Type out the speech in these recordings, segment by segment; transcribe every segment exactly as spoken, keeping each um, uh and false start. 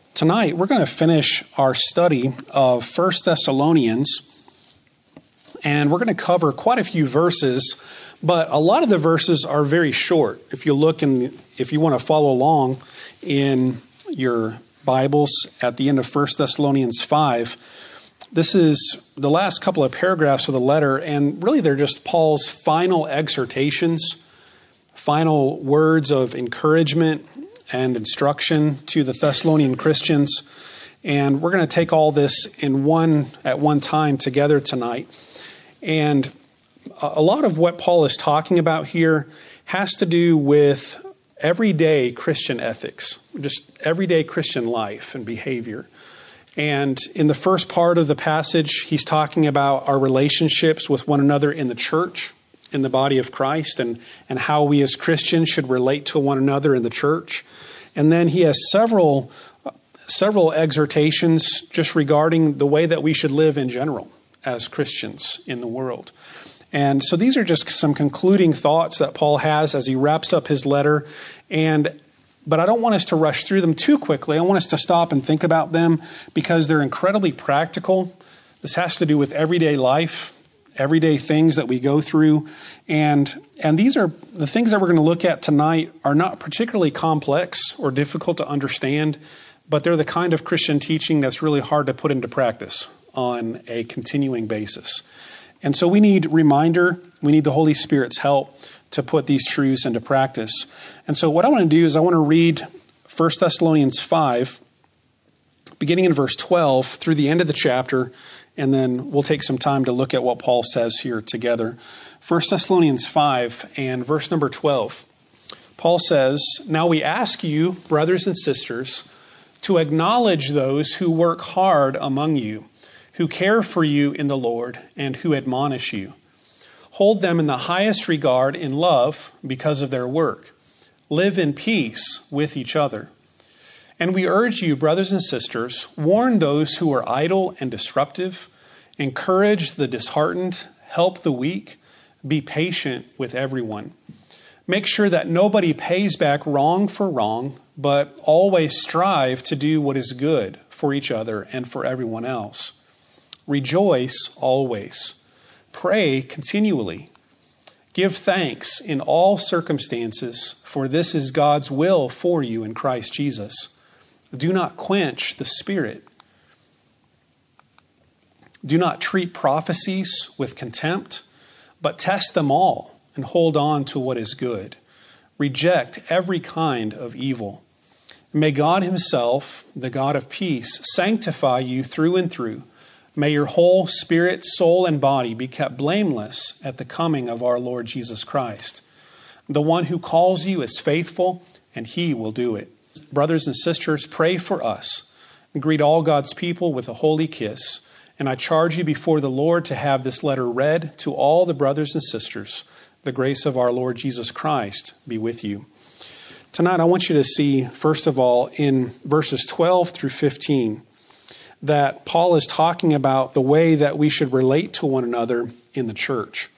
Tonight, we're going to finish our study of First Thessalonians, and we're going to cover quite a few verses, but a lot of the verses are very short. If you look in, if you want to follow along in your Bibles at the end of First Thessalonians five, this is the last couple of paragraphs of the letter, and really they're just Paul's final exhortations, final words of encouragement and instruction to the Thessalonian Christians. And we're going to take all this in one at one time together tonight. And a lot of what Paul is talking about here has to do with everyday Christian ethics, just everyday Christian life and behavior. And in the first part of the passage, he's talking about our relationships with one another in the church, in the body of Christ, and, and how we as Christians should relate to one another in the church. And then he has several several exhortations just regarding the way that we should live in general as Christians in the world. And so these are just some concluding thoughts that Paul has as he wraps up his letter. And but I don't want us to rush through them too quickly. I want us to stop and think about them because they're incredibly practical. This has to do with everyday life, everyday things that we go through. And and these are the things that we're going to look at tonight are not particularly complex or difficult to understand, but they're the kind of Christian teaching that's really hard to put into practice on a continuing basis. And so we need reminder, we need the Holy Spirit's help to put these truths into practice. And so what I want to do is I want to read First Thessalonians five, beginning in verse twelve through the end of the chapter, and then we'll take some time to look at what Paul says here together. First Thessalonians five and verse number twelve. Paul says, "Now we ask you, brothers and sisters, to acknowledge those who work hard among you, who care for you in the Lord, and who admonish you. Hold them in the highest regard in love because of their work. Live in peace with each other. And we urge you, brothers and sisters, warn those who are idle and disruptive, encourage the disheartened, help the weak, be patient with everyone. Make sure that nobody pays back wrong for wrong, but always strive to do what is good for each other and for everyone else. Rejoice always. Pray continually. Give thanks in all circumstances, for this is God's will for you in Christ Jesus. Do not quench the Spirit. Do not treat prophecies with contempt, but test them all and hold on to what is good. Reject every kind of evil. May God himself, the God of peace, sanctify you through and through. May your whole spirit, soul, and body be kept blameless at the coming of our Lord Jesus Christ. The one who calls you is faithful, and he will do it. Brothers and sisters, pray for us. And greet all God's people with a holy kiss. And I charge you before the Lord to have this letter read to all the brothers and sisters. The grace of our Lord Jesus Christ be with you." Tonight, I want you to see, first of all, in verses twelve through fifteen, that Paul is talking about the way that we should relate to one another in the church.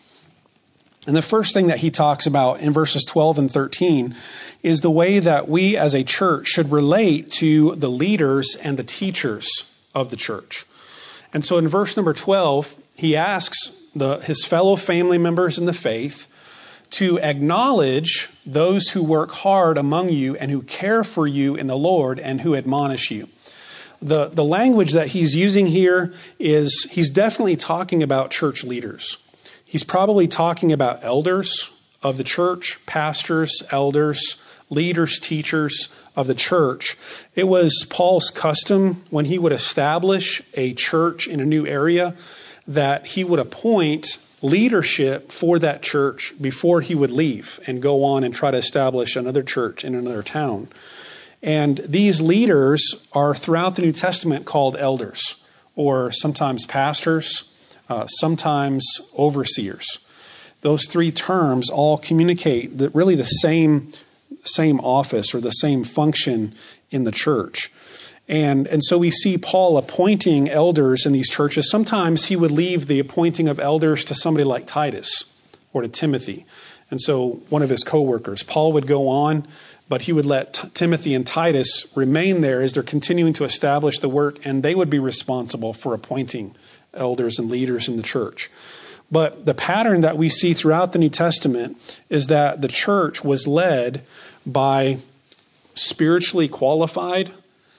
And the first thing that he talks about in verses twelve and thirteen is the way that we as a church should relate to the leaders and the teachers of the church. And so in verse number twelve, he asks the, his fellow family members in the faith to acknowledge those who work hard among you and who care for you in the Lord and who admonish you. The, the language that he's using here is he's definitely talking about church leaders. He's probably talking about elders of the church, pastors, elders, leaders, teachers of the church. It was Paul's custom when he would establish a church in a new area that he would appoint leadership for that church before he would leave and go on and try to establish another church in another town. And these leaders are throughout the New Testament called elders, or sometimes pastors, uh, sometimes overseers. Those three terms all communicate that really the same same office or the same function in the church. And and so we see Paul appointing elders in these churches. Sometimes he would leave the appointing of elders to somebody like Titus or to Timothy. And so one of his co-workers, Paul, would go on, but he would let T- Timothy and Titus remain there as they're continuing to establish the work, and they would be responsible for appointing elders and leaders in the church. But the pattern that we see throughout the New Testament is that the church was led by spiritually qualified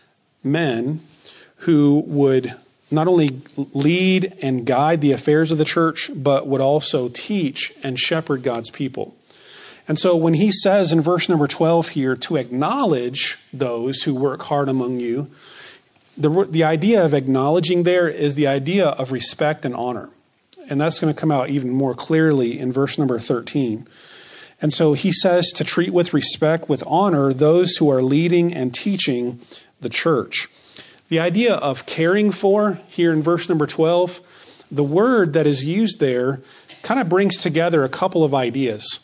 men who would not only lead and guide the affairs of the church, but would also teach and shepherd God's people. And so when he says in verse number twelve here to acknowledge those who work hard among you, the, the idea of acknowledging there is the idea of respect and honor. And that's going to come out even more clearly in verse number thirteen. And so he says to treat with respect, with honor, those who are leading and teaching the church. The idea of caring for here in verse number twelve, the word that is used there kind of brings together a couple of ideas.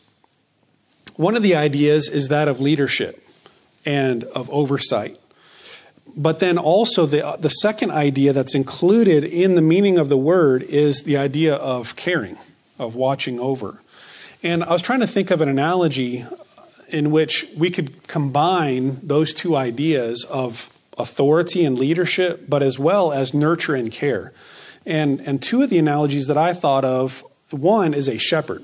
One of the ideas is that of leadership and of oversight. But then also the the second idea that's included in the meaning of the word is the idea of caring, of watching over. And I was trying to think of an analogy in which we could combine those two ideas of authority and leadership, but as well as nurture and care. And, and two of the analogies that I thought of, one is a shepherd.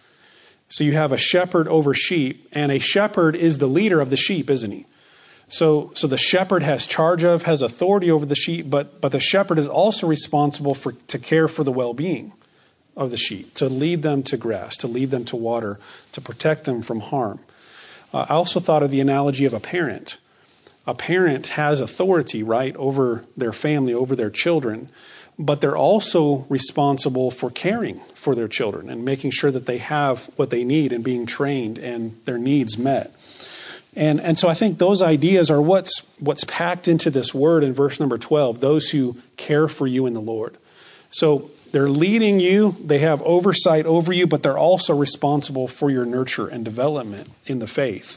So you have a shepherd over sheep, and a shepherd is the leader of the sheep, isn't he? So, so the shepherd has charge of, has authority over the sheep, but, but the shepherd is also responsible for to care for the well-being of the sheep, to lead them to grass, to lead them to water, to protect them from harm. Uh, I also thought of the analogy of a parent. A parent has authority, right, over their family, over their children, but they're also responsible for caring for their children and making sure that they have what they need and being trained and their needs met. And and so I think those ideas are what's what's packed into this word in verse number twelve, those who care for you in the Lord. So they're leading you, they have oversight over you, but they're also responsible for your nurture and development in the faith.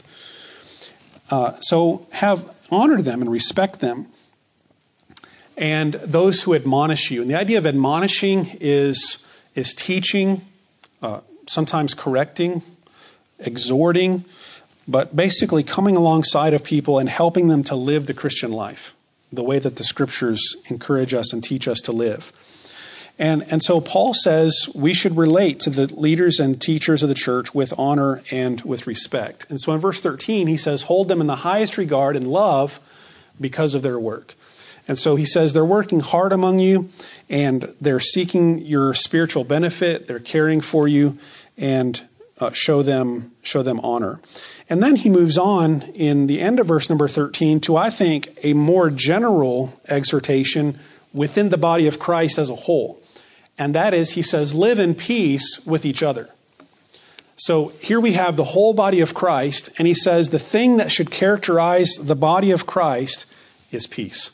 Uh, so have honor them and respect them. And those who admonish you. And the idea of admonishing is, is teaching, uh, sometimes correcting, exhorting, but basically coming alongside of people and helping them to live the Christian life, the way that the scriptures encourage us and teach us to live. And, and so Paul says we should relate to the leaders and teachers of the church with honor and with respect. And so in verse thirteen, he says, hold them in the highest regard and love because of their work. And so he says they're working hard among you and they're seeking your spiritual benefit. They're caring for you and uh, show them, show them honor. And then he moves on in the end of verse number thirteen to, I think, a more general exhortation within the body of Christ as a whole. And that is, he says, live in peace with each other. So here we have the whole body of Christ, and he says the thing that should characterize the body of Christ is peace.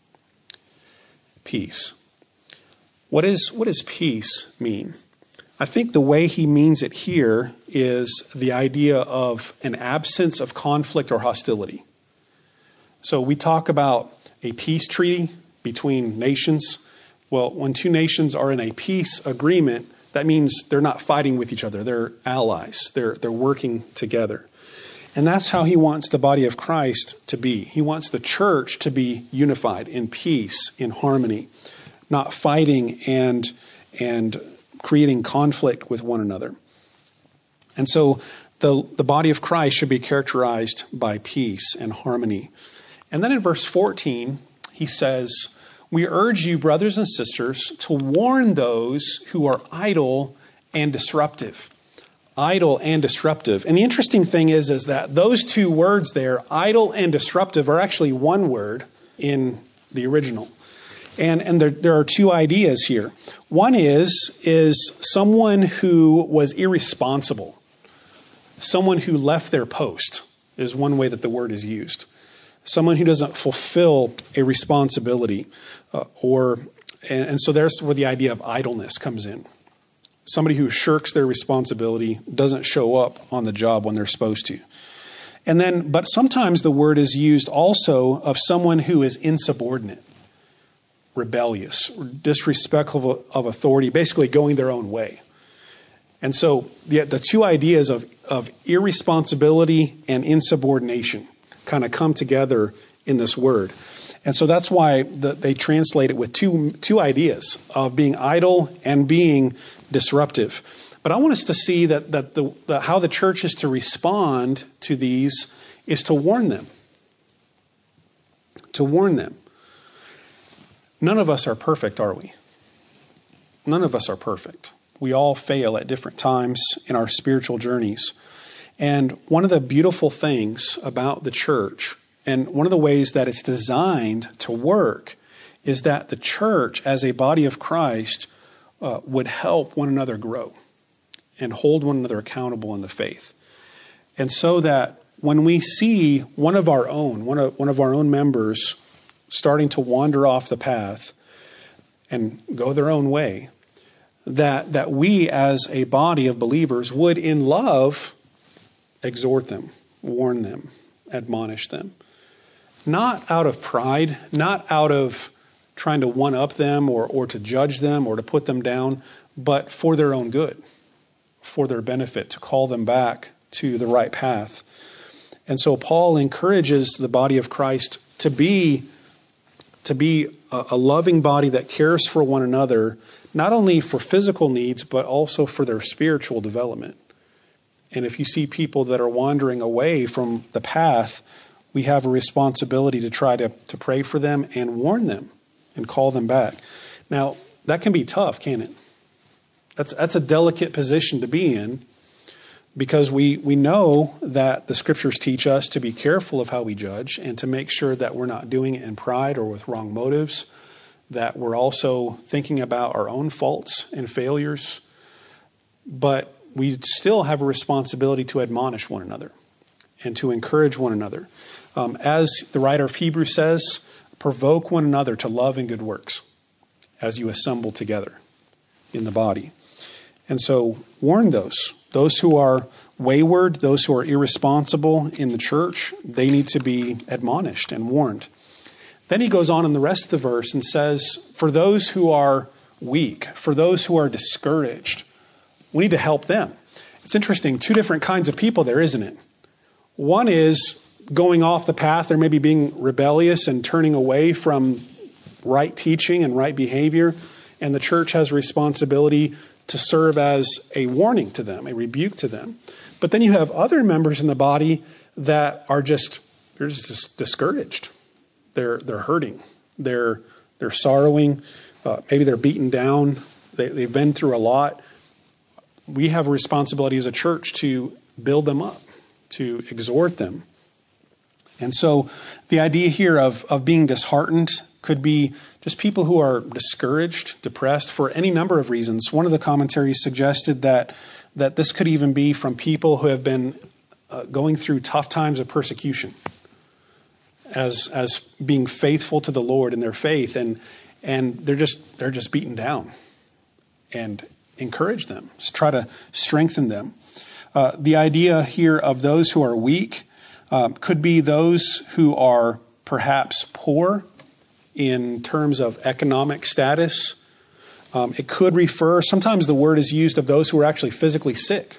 Peace. What is, what does peace mean? I think the way he means it here is the idea of an absence of conflict or hostility. So we talk about a peace treaty between nations. Well, when two nations are in a peace agreement, that means they're not fighting with each other. They're allies. They're, they're working together. And that's how he wants the body of Christ to be. He wants the church to be unified in peace, in harmony, not fighting and, and creating conflict with one another. And so the, the body of Christ should be characterized by peace and harmony. And then in verse fourteen, he says, we urge you, brothers and sisters, to warn those who are idle and disruptive. Idle and disruptive. And the interesting thing is, is that those two words there, idle and disruptive, are actually one word in the original. And, and there, there are two ideas here. One is, is someone who was irresponsible. Someone who left their post is one way that the word is used. Someone who doesn't fulfill a responsibility, uh, or and, and so there's where the idea of idleness comes in. Somebody who shirks their responsibility, doesn't show up on the job when they're supposed to. And then, but sometimes the word is used also of someone who is insubordinate, rebellious, disrespectful of authority, basically going their own way. And so the, the two ideas of, of irresponsibility and insubordination kind of come together in this word. And so that's why the, they translate it with two two ideas of being idle and being disruptive. But I want us to see that, that the, the how the church is to respond to these is to warn them. To warn them. None of us are perfect, are we? None of us are perfect. We all fail at different times in our spiritual journeys. And one of the beautiful things about the church, and one of the ways that it's designed to work, is that the church as a body of Christ uh, would help one another grow and hold one another accountable in the faith. And so that when we see one of our own, one of, one of our own members starting to wander off the path and go their own way, that, that we as a body of believers would in love exhort them, warn them, admonish them. Not out of pride, not out of trying to one-up them or, or to judge them or to put them down, but for their own good, for their benefit, to call them back to the right path. And so Paul encourages the body of Christ to be, to be a, a loving body that cares for one another, not only for physical needs, but also for their spiritual development. And if you see people that are wandering away from the path, we have a responsibility to try to, to pray for them and warn them and call them back. Now, that can be tough, can't it? That's that's a delicate position to be in, because we, we know that the scriptures teach us to be careful of how we judge and to make sure that we're not doing it in pride or with wrong motives, that we're also thinking about our own faults and failures. But we still have a responsibility to admonish one another and to encourage one another. Um, as the writer of Hebrews says, provoke one another to love and good works as you assemble together in the body. And so warn those, those who are wayward, those who are irresponsible in the church, they need to be admonished and warned. Then he goes on in the rest of the verse and says, for those who are weak, for those who are discouraged, we need to help them. It's interesting, two different kinds of people there, isn't it? One is going off the path, or maybe being rebellious and turning away from right teaching and right behavior. And the church has a responsibility to serve as a warning to them, a rebuke to them. But then you have other members in the body that are just, they're just discouraged. They're they're hurting. They're they're sorrowing. Uh, maybe they're beaten down. They, they've been through a lot. We have a responsibility as a church to build them up, to exhort them. And so the idea here of, of being disheartened could be just people who are discouraged, depressed for any number of reasons. One of the commentaries suggested that that this could even be from people who have been uh, going through tough times of persecution as as being faithful to the Lord in their faith, and and they're just they're just beaten down. And encourage them. Just try to strengthen them. Uh, the idea here of those who are weak uh, could be those who are perhaps poor in terms of economic status. Um, it could refer, sometimes the word is used of those who are actually physically sick,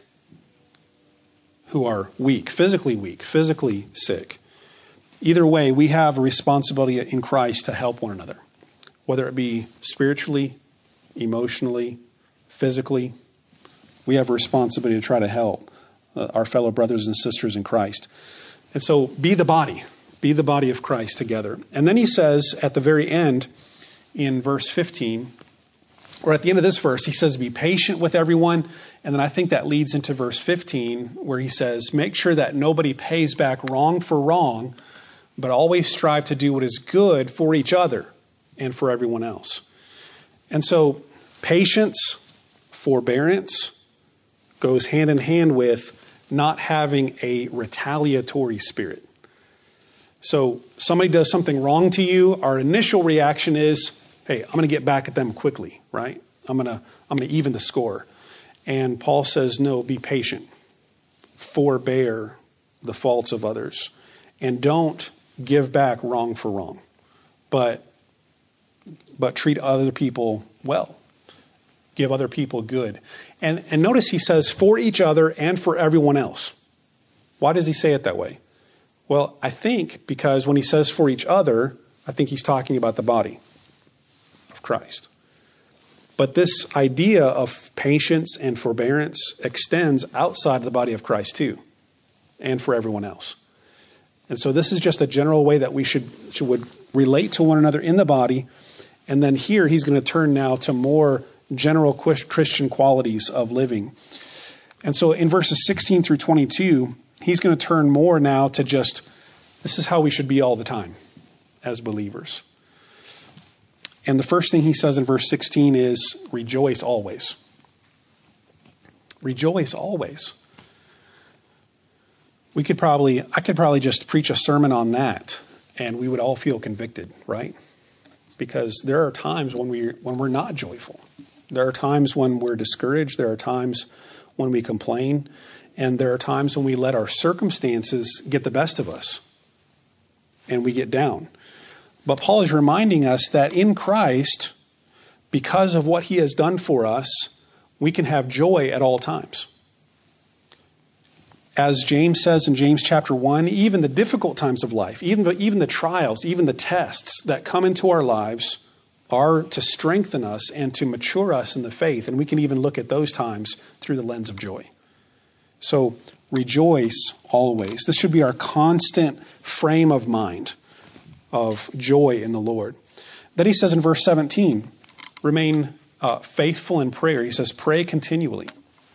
who are weak, physically weak, physically sick. Either way, we have a responsibility in Christ to help one another, whether it be spiritually, emotionally, physically. We have a responsibility to try to help uh, our fellow brothers and sisters in Christ. And so be the body, be the body of Christ together. And then he says at the very end in verse fifteen, or at the end of this verse, he says, be patient with everyone. And then I think that leads into verse fifteen, where he says, make sure that nobody pays back wrong for wrong, but always strive to do what is good for each other and for everyone else. And so patience, forbearance goes hand in hand with not having a retaliatory spirit. So somebody does something wrong to you, our initial reaction is, hey, I'm going to get back at them quickly, right? I'm going to I'm going to even the score. And Paul says, no, be patient. Forbear the faults of others. And don't give back wrong for wrong. But but treat other people well. give other people good. And, and notice he says for each other and for everyone else. Why does he say it that way? Well, I think because when he says for each other, I think he's talking about the body of Christ. But this idea of patience and forbearance extends outside of the body of Christ too, and for everyone else. And so this is just a general way that we should, should would relate to one another in the body. And then here he's going to turn now to more general Christian qualities of living. And so in verses sixteen through twenty-two, he's going to turn more now to just, this is how we should be all the time as believers. And the first thing he says in verse sixteen is, rejoice always. Rejoice always. We could probably, I could probably just preach a sermon on that and we would all feel convicted, right? Because there are times when we when we're not joyful. There are times when we're discouraged. There are times when we complain. And there are times when we let our circumstances get the best of us and we get down. But Paul is reminding us that in Christ, because of what he has done for us, we can have joy at all times. As James says in James chapter one, even the difficult times of life, even the, even the trials, even the tests that come into our lives are to strengthen us and to mature us in the faith. And we can even look at those times through the lens of joy. So rejoice always. This should be our constant frame of mind of joy in the Lord. Then he says in verse seventeen, remain uh, faithful in prayer. He says, pray continually.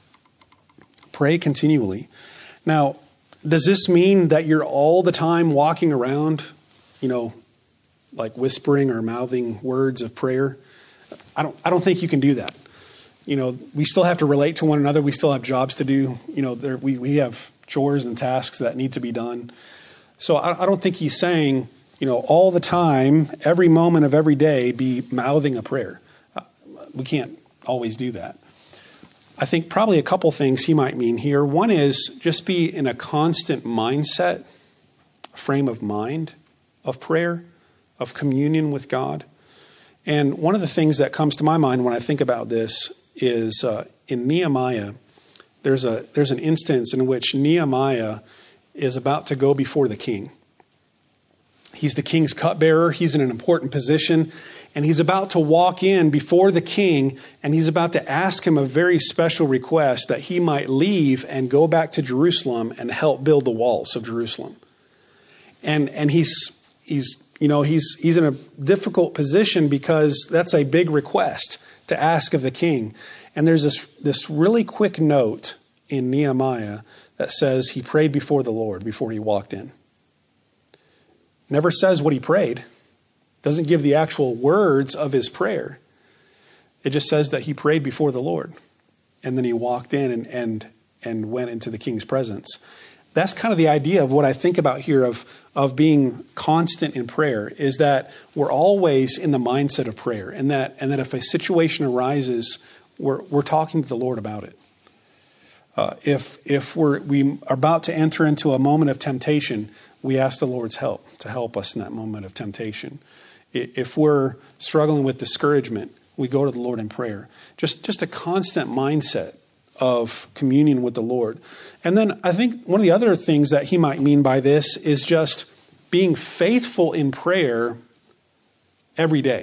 Pray continually. Now, does this mean that you're all the time walking around, you know, like whispering or mouthing words of prayer? I don't, I don't think you can do that. You know, we still have to relate to one another. We still have jobs to do. You know, there, we, we have chores and tasks that need to be done. So I, I don't think he's saying, you know, all the time, every moment of every day, be mouthing a prayer. We can't always do that. I think probably a couple things he might mean here. One is just be in a constant mindset, frame of mind of prayer, of communion with God. And one of the things that comes to my mind when I think about this is uh, in Nehemiah, there's a there's an instance in which Nehemiah is about to go before the king. He's the king's cupbearer. He's in an important position. And he's about to walk in before the king. And he's about to ask him a very special request that he might leave and go back to Jerusalem and help build the walls of Jerusalem. And and he's he's you know he's he's in a difficult position because that's a big request to ask of the king. And there's this this really quick note in Nehemiah that says he prayed before the Lord before he walked in. Never says what he prayed. Doesn't give the actual words of his prayer. It just says that he prayed before the Lord. And then he walked in and, and, and went into the king's presence. That's kind of the idea of what I think about here of, of being constant in prayer, is that we're always in the mindset of prayer. And that, and that if a situation arises, we're, we're talking to the Lord about it. Uh, if if we're we are about to enter into a moment of temptation, we ask the Lord's help to help us in that moment of temptation. If we're struggling with discouragement, we go to the Lord in prayer. Just just a constant mindset of communion with the Lord. And then I think one of the other things that he might mean by this is just being faithful in prayer every day.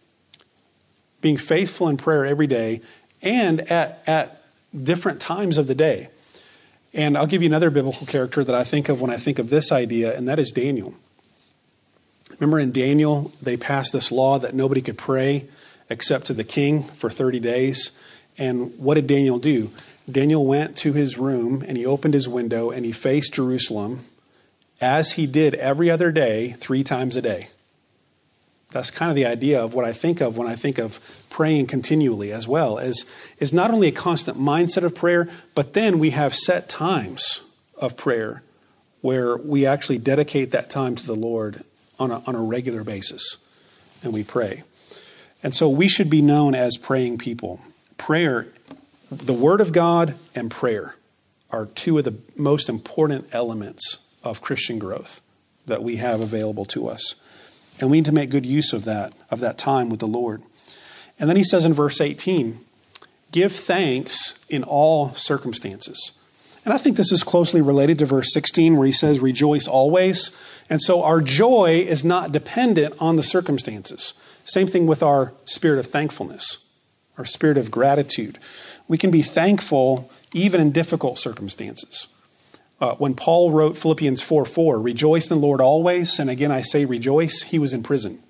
Being faithful in prayer every day and at at different times of the day. And I'll give you another biblical character that I think of when I think of this idea, and that is Daniel. Remember in Daniel, they passed this law that nobody could pray except to the king for thirty days. And what did Daniel do? Daniel went to his room and he opened his window and he faced Jerusalem as he did every other day, three times a day. That's kind of the idea of what I think of when I think of praying continually as well, as is not only a constant mindset of prayer, but then we have set times of prayer where we actually dedicate that time to the Lord on a, on a regular basis and we pray. And so we should be known as praying people. Prayer, the Word of God and prayer are two of the most important elements of Christian growth that we have available to us. And we need to make good use of that, of that time with the Lord. And then he says in verse eighteen, Give thanks in all circumstances. And I think this is closely related to verse sixteen where he says, rejoice always. And so our joy is not dependent on the circumstances. Same thing with our spirit of thankfulness, our spirit of gratitude. We can be thankful even in difficult circumstances. Uh, when Paul wrote Philippians four four, rejoice in the Lord always. And again, I say rejoice. He was in prison.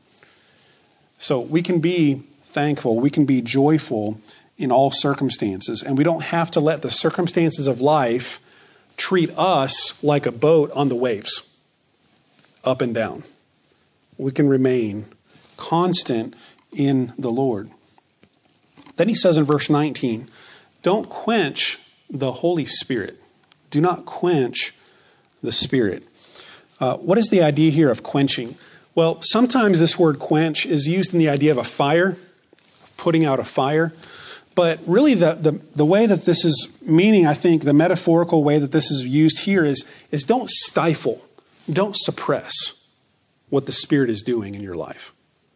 So we can be thankful. We can be joyful in all circumstances. And we don't have to let the circumstances of life treat us like a boat on the waves, up and down. We can remain constant in the Lord. Then he says in verse nineteen, don't quench the Holy Spirit. Do not quench the Spirit. Uh, what is the idea here of quenching? Well, sometimes this word quench is used in the idea of a fire, putting out a fire. But really the, the, the way that this is meaning, I think, the metaphorical way that this is used here is, is don't stifle, don't suppress what the Spirit is doing in your life.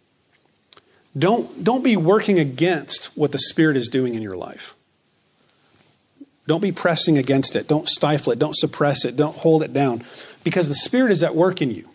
Don't, don't be working against what the Spirit is doing in your life. Don't be pressing against it. Don't stifle it. Don't suppress it. Don't hold it down. Because the Spirit is at work in you.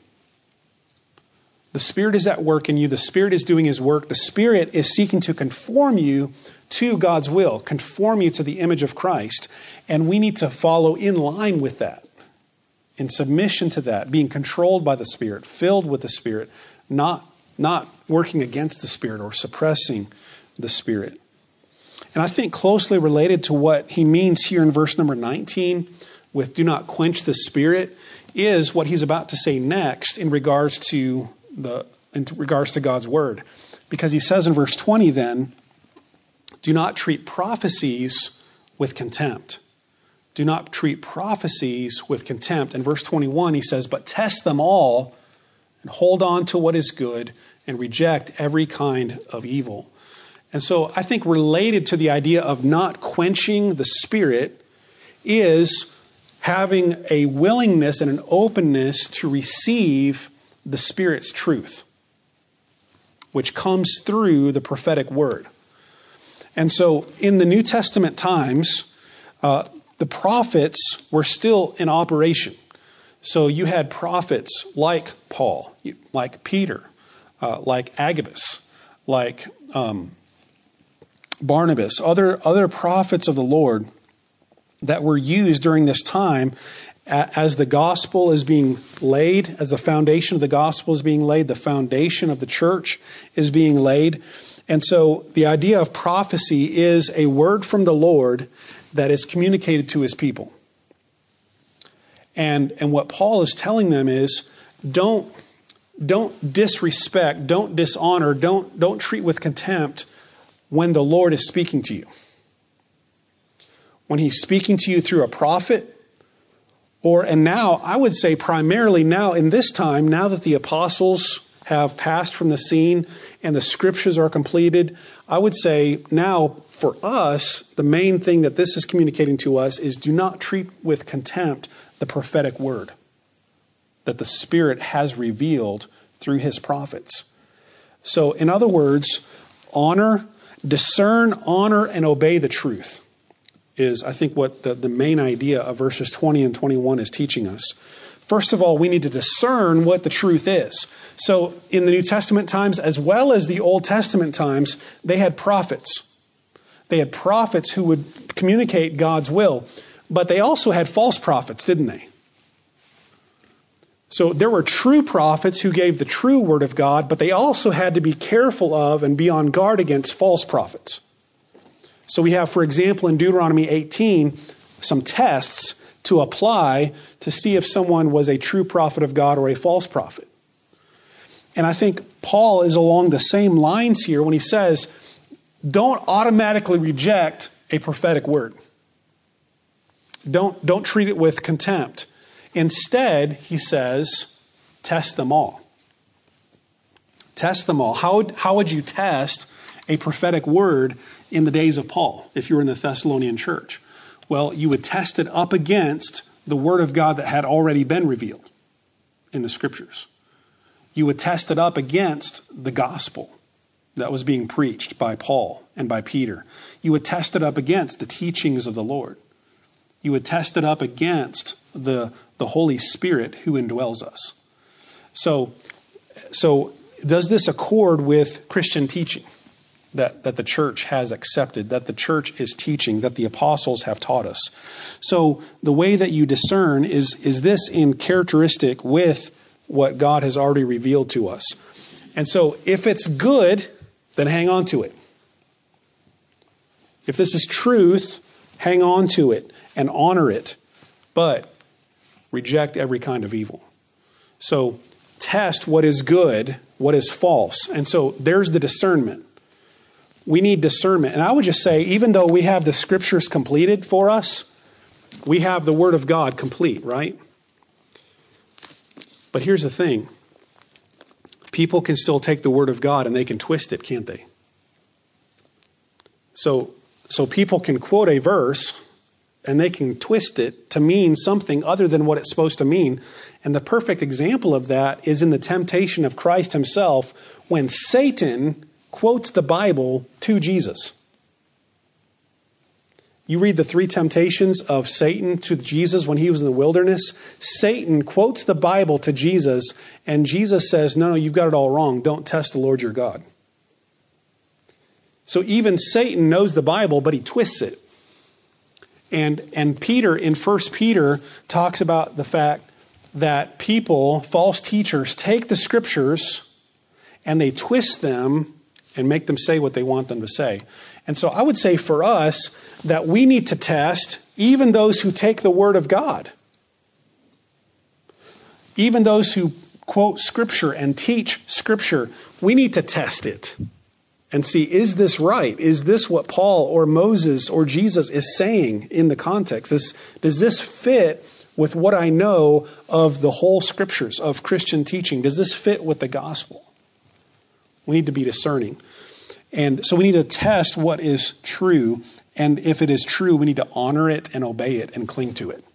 The Spirit is at work in you. The Spirit is doing His work. The Spirit is seeking to conform you to God's will, conform you to the image of Christ. And we need to follow in line with that, in submission to that, being controlled by the Spirit, filled with the Spirit, not, not working against the Spirit or suppressing the Spirit. And I think closely related to what he means here in verse number nineteen with do not quench the Spirit is what he's about to say next in regards to the in regards to God's word. Because he says in verse twenty then, do not treat prophecies with contempt. Do not treat prophecies with contempt. In verse twenty-one he says, but test them all and hold on to what is good and reject every kind of evil. And so I think related to the idea of not quenching the Spirit is having a willingness and an openness to receive the Spirit's truth, which comes through the prophetic word. And so in the New Testament times, uh, the prophets were still in operation. So you had prophets like Paul, like Peter, uh, like Agabus, like um, Barnabas, other, other prophets of the Lord that were used during this time as the gospel is being laid, as the foundation of the gospel is being laid, the foundation of the church is being laid. And so the idea of prophecy is a word from the Lord that is communicated to his people. And, and what Paul is telling them is don't, don't disrespect, don't dishonor, don't, don't treat with contempt when the Lord is speaking to you. When he's speaking to you through a prophet, or, and now, I would say primarily now in this time, now that the apostles have passed from the scene and the scriptures are completed, I would say now for us, the main thing that this is communicating to us is do not treat with contempt the prophetic word that the Spirit has revealed through his prophets. So in other words, honor, discern, honor, and obey the truth is, I think, what the, the main idea of verses twenty and twenty-one is teaching us. First of all, we need to discern what the truth is. So in the New Testament times, as well as the Old Testament times, they had prophets. They had prophets who would communicate God's will. But they also had false prophets, didn't they? So there were true prophets who gave the true word of God, but they also had to be careful of and be on guard against false prophets. So we have, for example, in Deuteronomy eighteen, some tests to apply to see if someone was a true prophet of God or a false prophet. And I think Paul is along the same lines here when he says, don't automatically reject a prophetic word. Don't, don't treat it with contempt. Instead, he says, test them all. Test them all. How would, how would you test a prophetic word in the days of Paul if you were in the Thessalonian church? Well, you would test it up against the word of God that had already been revealed in the scriptures. You would test it up against the gospel, that was being preached by Paul and by Peter. You would test it up against the teachings of the Lord. You would test it up against the, the Holy Spirit who indwells us. So, so does this accord with Christian teaching that, that the church has accepted, that the church is teaching, that the apostles have taught us? So the way that you discern is, is this in characteristic with what God has already revealed to us? And so if it's good, then hang on to it. If this is truth, hang on to it and honor it, but reject every kind of evil. So test what is good, what is false. And so there's the discernment. We need discernment. And I would just say, even though we have the scriptures completed for us, we have the Word of God complete, right? But here's the thing. People can still take the Word of God and they can twist it, can't they? So, so people can quote a verse and they can twist it to mean something other than what it's supposed to mean. And the perfect example of that is in the temptation of Christ himself when Satan quotes the Bible to Jesus. You read the three temptations of Satan to Jesus when he was in the wilderness. Satan quotes the Bible to Jesus, and Jesus says, no, no, you've got it all wrong. Don't test the Lord your God. So even Satan knows the Bible, but he twists it. And, and Peter in First Peter talks about the fact that people, false teachers, take the scriptures and they twist them and make them say what they want them to say. And so I would say for us that we need to test even those who take the Word of God. Even those who quote Scripture and teach Scripture, we need to test it and see, is this right? Is this what Paul or Moses or Jesus is saying in the context? This, does this fit with what I know of the whole Scriptures, of Christian teaching? Does this fit with the gospel? We need to be discerning. And so we need to test what is true. And if it is true, we need to honor it and obey it and cling to it.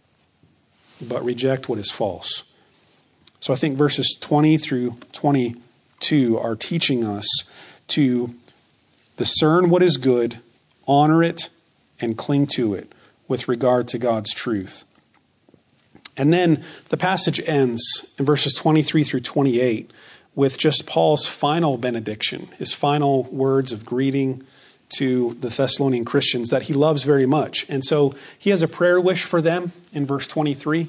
But reject what is false. So I think verses twenty through twenty-two are teaching us to discern what is good, honor it, and cling to it with regard to God's truth. And then the passage ends in verses twenty-three through twenty-eight with just Paul's final benediction, his final words of greeting to the Thessalonian Christians that he loves very much. And so he has a prayer wish for them in verse twenty-three.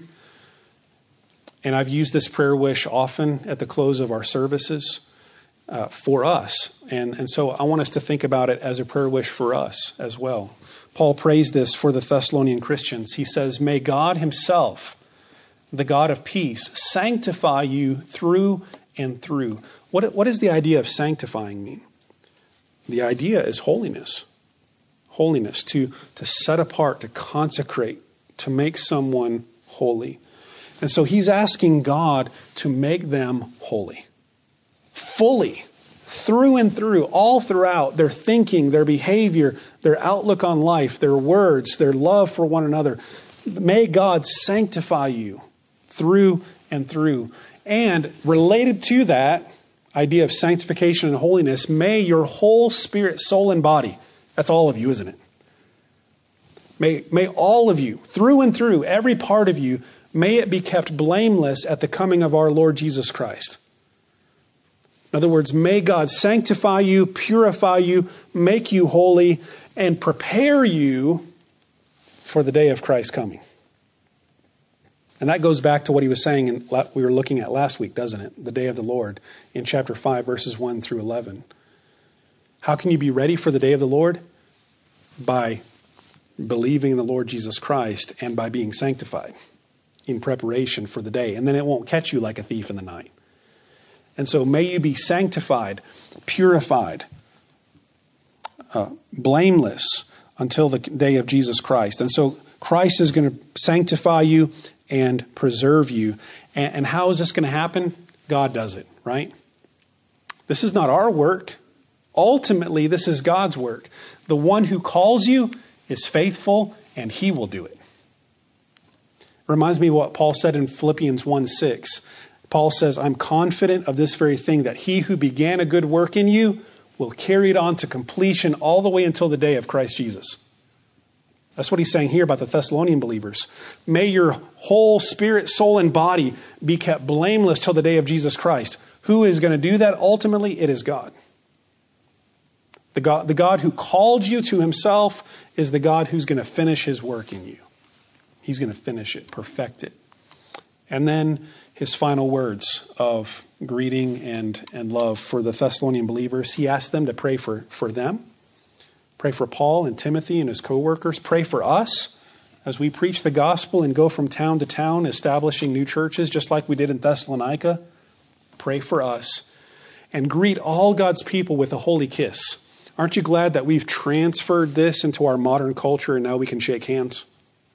And I've used this prayer wish often at the close of our services uh, for us. And, and so I want us to think about it as a prayer wish for us as well. Paul prays this for the Thessalonian Christians. He says, may God himself, the God of peace, sanctify you through and through. What, what does the idea of sanctifying mean? The idea is holiness. Holiness, to, to set apart, to consecrate, to make someone holy. And so he's asking God to make them holy. Fully, through and through, all throughout their thinking, their behavior, their outlook on life, their words, their love for one another. May God sanctify you through and through. And related to that idea of sanctification and holiness, may your whole spirit, soul, and body, that's all of you, isn't it? May, may all of you, through and through, every part of you, may it be kept blameless at the coming of our Lord Jesus Christ. In other words, may God sanctify you, purify you, make you holy, and prepare you for the day of Christ's coming. And that goes back to what he was saying in, we were looking at last week, doesn't it? The day of the Lord in chapter five, verses one through eleven. How can you be ready for the day of the Lord? By believing in the Lord Jesus Christ and by being sanctified in preparation for the day. And then it won't catch you like a thief in the night. And so may you be sanctified, purified, uh, blameless until the day of Jesus Christ. And so Christ is going to sanctify you and preserve you. And, and how is this going to happen? God does it, right? This is not our work. Ultimately, this is God's work. The one who calls you is faithful, and he will do it. Reminds me of what Paul said in Philippians one six. Paul says, I'm confident of this very thing, that he who began a good work in you will carry it on to completion all the way until the day of Christ Jesus. That's what he's saying here about the Thessalonian believers. May your whole spirit, soul, and body be kept blameless till the day of Jesus Christ. Who is going to do that? Ultimately, it is God. The God, the God who called you to himself is the God who's going to finish his work in you. He's going to finish it, perfect it. And then his final words of greeting and, and love for the Thessalonian believers. He asked them to pray for, for them. Pray for Paul and Timothy and his co-workers. Pray for us as we preach the gospel and go from town to town, establishing new churches, just like we did in Thessalonica. Pray for us. And greet all God's people with a holy kiss. Aren't you glad that we've transferred this into our modern culture and now we can shake hands?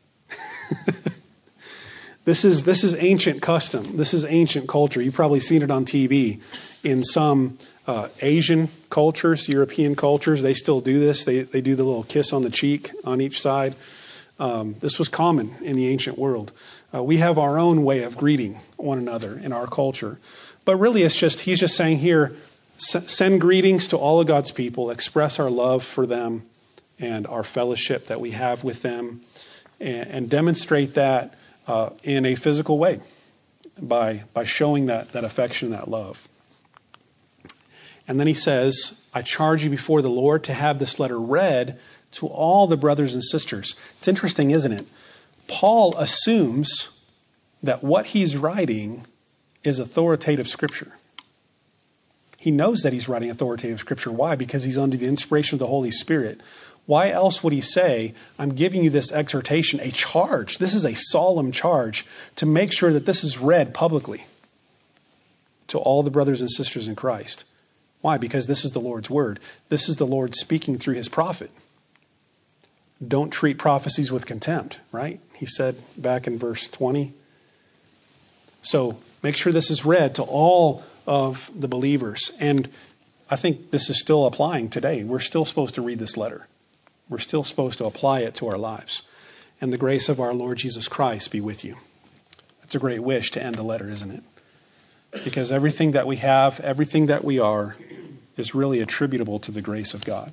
This is this is ancient custom. This is ancient culture. You've probably seen it on T V. In some uh, Asian cultures, European cultures, they still do this. They they do the little kiss on the cheek on each side. Um, this was common in the ancient world. Uh, we have our own way of greeting one another in our culture. But really, it's just, he's just saying here, s- send greetings to all of God's people, express our love for them and our fellowship that we have with them, and, and demonstrate that Uh, in a physical way by by showing that, that affection, that love. And then he says, I charge you before the Lord to have this letter read to all the brothers and sisters. It's interesting, isn't it? Paul assumes that what he's writing is authoritative scripture. He knows that he's writing authoritative scripture. Why? Because he's under the inspiration of the Holy Spirit. Why else would he say, I'm giving you this exhortation, a charge. This is a solemn charge to make sure that this is read publicly to all the brothers and sisters in Christ. Why? Because this is the Lord's word. This is the Lord speaking through his prophet. Don't treat prophecies with contempt, right? He said back in verse twenty. So make sure this is read to all of the believers. And I think this is still applying today. We're still supposed to read this letter. We're still supposed to apply it to our lives. And the grace of our Lord Jesus Christ be with you. It's a great wish to end the letter, isn't it? Because everything that we have, everything that we are, is really attributable to the grace of God.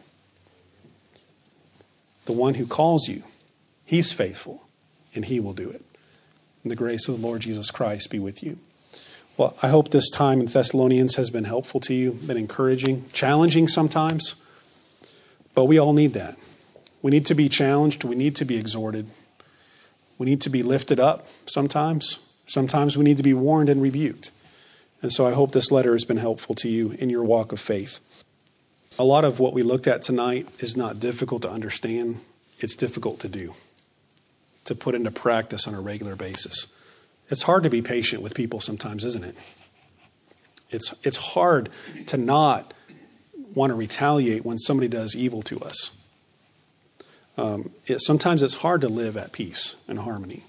The one who calls you, he's faithful, and he will do it. And the grace of the Lord Jesus Christ be with you. Well, I hope this time in Thessalonians has been helpful to you, been encouraging, challenging sometimes, but we all need that. We need to be challenged. We need to be exhorted. We need to be lifted up sometimes. Sometimes we need to be warned and rebuked. And so I hope this letter has been helpful to you in your walk of faith. A lot of what we looked at tonight is not difficult to understand. It's difficult to do, to put into practice on a regular basis. It's hard to be patient with people sometimes, isn't it? It's, it's hard to not want to retaliate when somebody does evil to us. Um, it, sometimes it's hard to live at peace and harmony.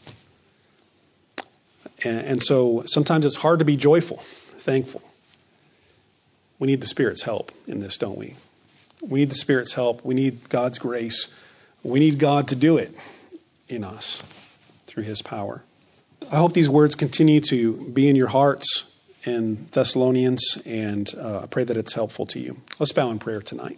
And, and so sometimes it's hard to be joyful, thankful. We need the Spirit's help in this, don't we? We need the Spirit's help. We need God's grace. We need God to do it in us through his power. I hope these words continue to be in your hearts in Thessalonians, and uh, I pray that it's helpful to you. Let's bow in prayer tonight.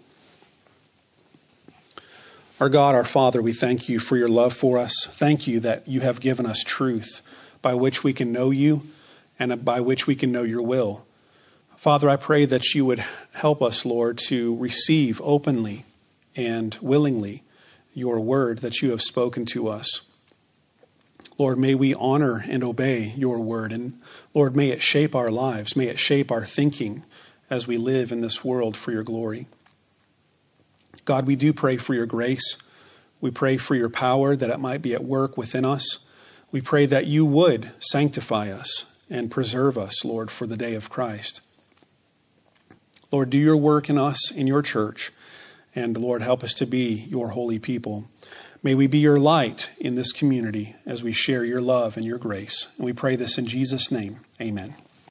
Our God, our Father, we thank you for your love for us. Thank you that you have given us truth by which we can know you and by which we can know your will. Father, I pray that you would help us, Lord, to receive openly and willingly your word that you have spoken to us. Lord, may we honor and obey your word. And Lord, may it shape our lives. May it shape our thinking as we live in this world for your glory. God, we do pray for your grace. We pray for your power, that it might be at work within us. We pray that you would sanctify us and preserve us, Lord, for the day of Christ. Lord, do your work in us, in your church. And Lord, help us to be your holy people. May we be your light in this community as we share your love and your grace. And we pray this in Jesus' name. Amen.